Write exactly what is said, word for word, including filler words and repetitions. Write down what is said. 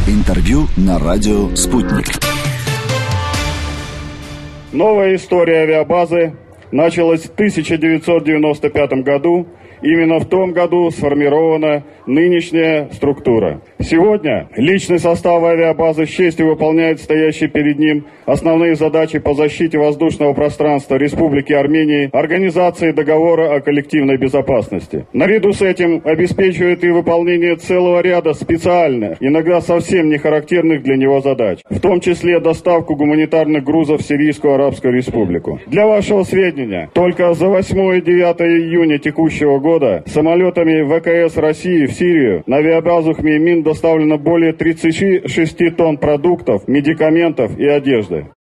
Интервью на радио «Спутник». Новая история авиабазы началась в тысяча девятьсот девяносто пятом году. Именно в том году сформирована нынешняя структура. Сегодня личный состав авиабазы с честью выполняет стоящие перед ним основные задачи по защите воздушного пространства Республики Армении, организации договора о коллективной безопасности. Наряду с этим обеспечивает и выполнение целого ряда специальных, иногда совсем не характерных для него задач, в том числе доставку гуманитарных грузов в Сирийскую Арабскую Республику. Для вашего сведения, только за восьмое и девятое июня текущего года самолетами ВКС России в Сирию на авиабазу Хмеймим доставлено более тридцати шести тонн продуктов, медикаментов и одежды.